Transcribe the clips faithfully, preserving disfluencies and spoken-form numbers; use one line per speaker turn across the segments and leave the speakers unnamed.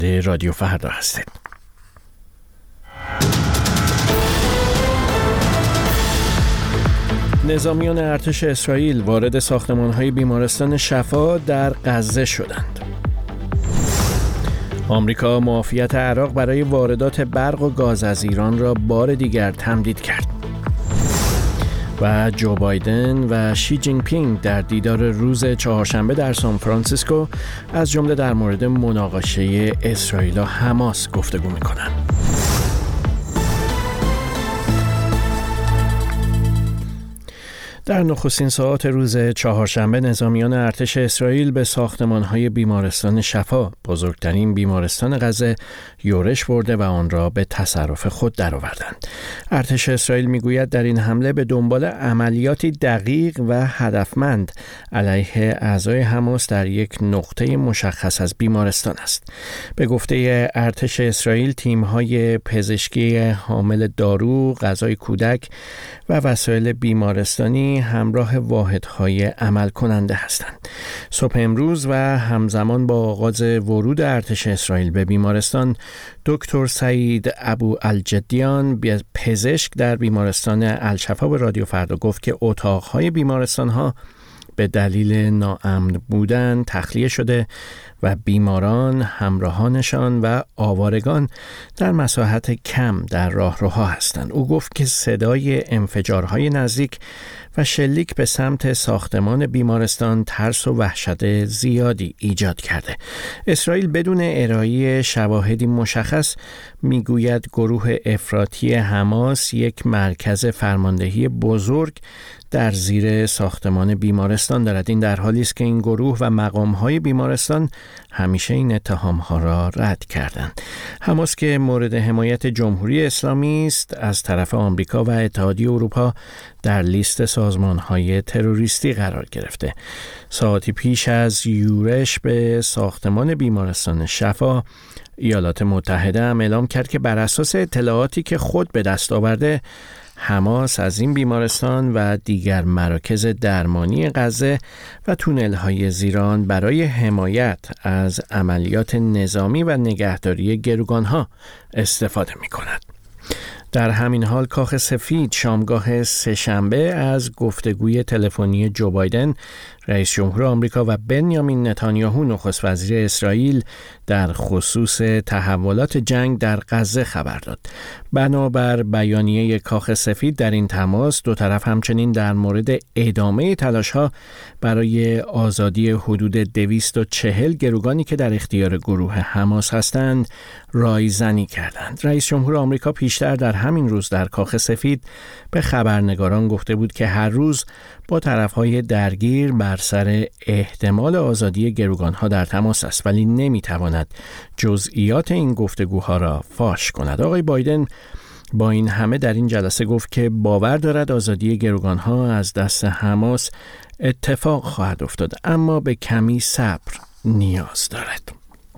رادیو فردا هستید. نظامیان ارتش اسرائیل وارد ساختمان‌های بیمارستان شفا در غزه شدند. آمریکا معافیت عراق برای واردات برق و گاز از ایران را بار دیگر تمدید کرد. و جو بایدن و شی جین پینگ در دیدار روز چهارشنبه در سان فرانسیسکو از جمله در مورد مناقشه اسرائیل و حماس گفتگو می‌کنند. در نخستین ساعات روز چهارشنبه نظامیان ارتش اسرائیل به ساختمان‌های بیمارستان شفا، بزرگترین بیمارستان غزه، یورش برده و آن را به تصرف خود درآوردند. ارتش اسرائیل میگوید در این حمله به دنبال عملیاتی دقیق و هدفمند علیه اعضای حماس در یک نقطه مشخص از بیمارستان است. به گفته ارتش اسرائیل، تیم‌های پزشکی حامل دارو، غذای کودک و وسایل بیمارستانی همراه واحدهای عمل کننده هستند. صبح امروز و همزمان با آغاز ورود ارتش اسرائیل به بیمارستان، دکتر سعید ابو الجدیان، پزشک در بیمارستان الشفا، به رادیو فردا گفت که اتاقهای بیمارستانها به دلیل ناامن بودن تخلیه شده و بیماران، همراهانشان و آوارگان در مساحت کم در راهروها هستند. او گفت که صدای انفجارهای نزدیک و شلیک به سمت ساختمان بیمارستان ترس و وحشت زیادی ایجاد کرده. اسرائیل بدون ارائه شواهدی مشخص میگوید گروه افراطی حماس یک مرکز فرماندهی بزرگ در زیر ساختمان بیمارستان دارد. این در حالی است که این گروه و مقام‌های بیمارستان همیشه این اتهام‌ها را رد کردند. حماس که مورد حمایت جمهوری اسلامی است، از طرف آمریکا و اتحادیه اروپا در لیست سازمان‌های تروریستی قرار گرفته. ساعتی پیش از یورش به ساختمان بیمارستان شفا، ایالات متحده هم اعلام کرد که بر اساس اطلاعاتی که خود به دست آورده، حماس از این بیمارستان و دیگر مراکز درمانی غزه و تونل‌های زیران برای حمایت از عملیات نظامی و نگهداری گروگان‌ها استفاده می‌کند. در همین حال کاخ سفید شامگاه سه‌شنبه از گفتگوی تلفنی جو بایدن، رئیس جمهور آمریکا، و بنیامین نتانیاهو، نخست وزیر اسرائیل، در خصوص تحولات جنگ در غزه خبر داد. بنابر بیانیه کاخ سفید، در این تماس دو طرف همچنین در مورد ادامه تلاش‌ها برای آزادی حدود دویست و چهل گروگانی که در اختیار گروه حماس هستند رایزنی کردند. رئیس جمهور آمریکا پیشتر در همین روز در کاخ سفید به خبرنگاران گفته بود که هر روز با طرف‌های درگیر بر سر احتمال آزادی گروگان‌ها در تماس است، ولی نمی‌تواند جزئیات این گفتگوها را فاش کند. آقای بایدن با این همه در این جلسه گفت که باور دارد آزادی گروگان‌ها از دست حماس اتفاق خواهد افتاد، اما به کمی صبر نیاز دارد.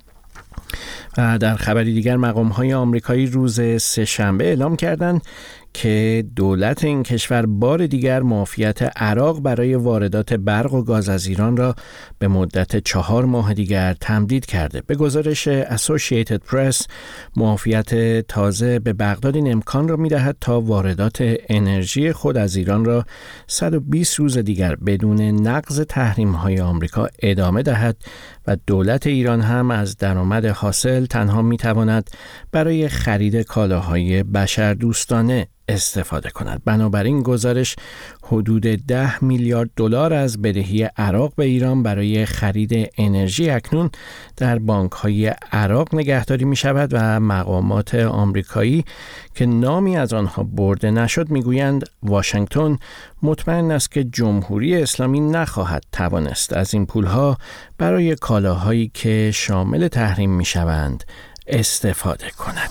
و در خبری دیگر، مقام‌های آمریکایی روز سه‌شنبه اعلام کردند که دولت این کشور بار دیگر معافیت عراق برای واردات برق و گاز از ایران را به مدت چهار ماه دیگر تمدید کرده. به گزارش اسوسییتد پرس، معافیت تازه به بغداد این امکان را می‌دهد تا واردات انرژی خود از ایران را صد و بیست روز دیگر بدون نقض تحریم‌های آمریکا ادامه دهد و دولت ایران هم از درآمد حاصل تنها می‌تواند برای خرید کالاهای بشردوستانه استفاده کند. بنابراین گزارش حدود ده میلیارد دلار از بدهی عراق به ایران برای خرید انرژی اکنون در بانک‌های عراق نگهداری می‌شود و مقامات آمریکایی که نامی از آنها برده نشد می‌گویند واشنگتن مطمئن است که جمهوری اسلامی نخواهد توانست از این پول‌ها برای کالاهایی که شامل تحریم می‌شوند استفاده کند.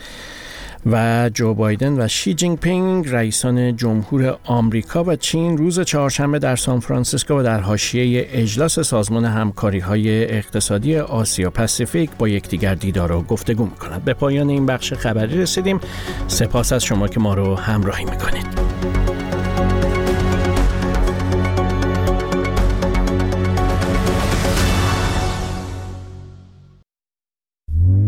و جو بایدن و شی جین پینگ، رئیسان جمهور آمریکا و چین، روز چهارشنبه در سان فرانسیسکو و در حاشیه اجلاس سازمان همکاری‌های اقتصادی آسیا پاسیفیک با یکدیگر دیدار و گفتگو می‌کنند. به پایان این بخش خبری رسیدیم. سپاس از شما که ما رو همراهی می‌کنید.